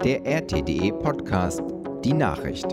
der RT.de Podcast, die Nachricht.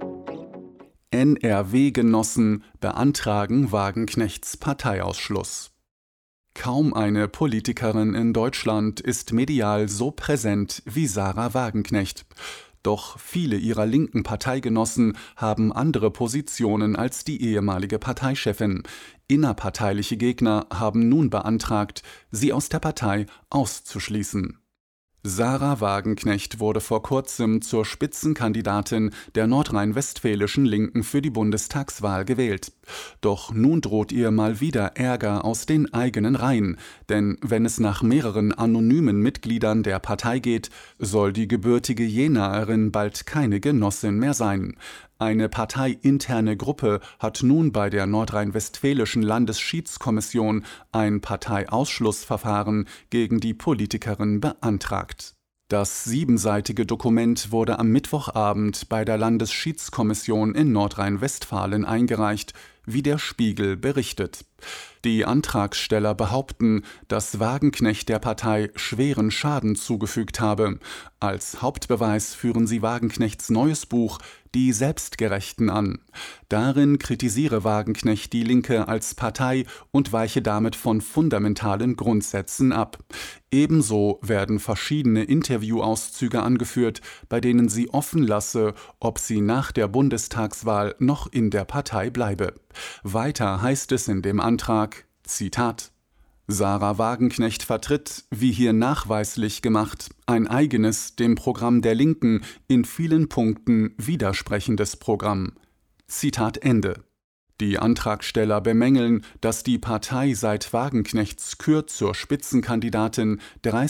NRW-Genossen beantragen Wagenknechts Parteiausschluss. Kaum eine Politikerin in Deutschland ist medial so präsent wie Sahra Wagenknecht. Doch viele ihrer linken Parteigenossen haben andere Positionen als die ehemalige Parteichefin. Innerparteiliche Gegner haben nun beantragt, sie aus der Partei auszuschließen. Sahra Wagenknecht wurde vor kurzem zur Spitzenkandidatin der nordrhein-westfälischen Linken für die Bundestagswahl gewählt. Doch nun droht ihr mal wieder Ärger aus den eigenen Reihen, denn wenn es nach mehreren anonymen Mitgliedern der Partei geht, soll die gebürtige Jenaerin bald keine Genossin mehr sein. Eine parteiinterne Gruppe hat nun bei der nordrhein-westfälischen Landesschiedskommission ein Parteiausschlussverfahren gegen die Politikerin beantragt. Das 7-seitige Dokument wurde am Mittwochabend bei der Landesschiedskommission in Nordrhein-Westfalen eingereicht, wie der Spiegel berichtet. Die Antragsteller behaupten, dass Wagenknecht der Partei schweren Schaden zugefügt habe. Als Hauptbeweis führen sie Wagenknechts neues Buch »Die Selbstgerechten« an. Darin kritisiere Wagenknecht die Linke als Partei und weiche damit von fundamentalen Grundsätzen ab. Ebenso werden verschiedene Interviewauszüge angeführt, bei denen sie offen lasse, ob sie nach der Bundestagswahl noch in der Partei bleibe. Weiter heißt es in dem Antrag, Zitat: Sahra Wagenknecht vertritt, wie hier nachweislich gemacht, ein eigenes, dem Programm der Linken in vielen Punkten widersprechendes Programm. Zitat Ende. Die Antragsteller bemängeln, dass die Partei seit Wagenknechts Kür zur Spitzenkandidatin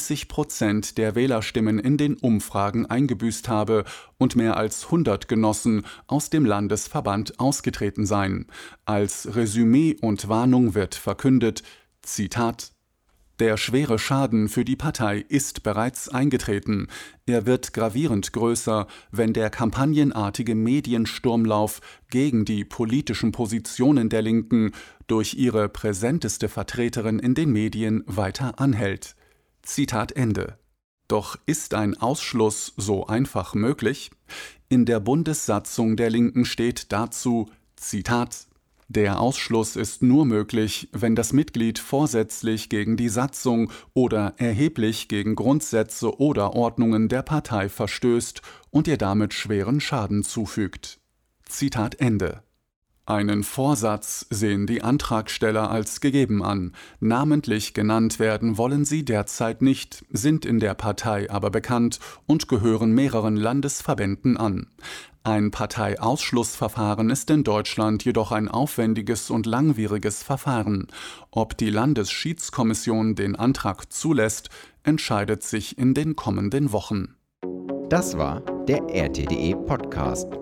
30% der Wählerstimmen in den Umfragen eingebüßt habe und mehr als 100 Genossen aus dem Landesverband ausgetreten seien. Als Resümee und Warnung wird verkündet, Zitat: Der schwere Schaden für die Partei ist bereits eingetreten. Er wird gravierend größer, wenn der kampagnenartige Mediensturmlauf gegen die politischen Positionen der Linken durch ihre präsenteste Vertreterin in den Medien weiter anhält. Zitat Ende. Doch ist ein Ausschluss so einfach möglich? In der Bundessatzung der Linken steht dazu, Zitat: Der Ausschluss ist nur möglich, wenn das Mitglied vorsätzlich gegen die Satzung oder erheblich gegen Grundsätze oder Ordnungen der Partei verstößt und ihr damit schweren Schaden zufügt. Zitat Ende. Einen Vorsatz sehen die Antragsteller als gegeben an. Namentlich genannt werden wollen sie derzeit nicht, sind in der Partei aber bekannt und gehören mehreren Landesverbänden an. Ein Parteiausschlussverfahren ist in Deutschland jedoch ein aufwendiges und langwieriges Verfahren. Ob die Landesschiedskommission den Antrag zulässt, entscheidet sich in den kommenden Wochen. Das war der RT.de Podcast.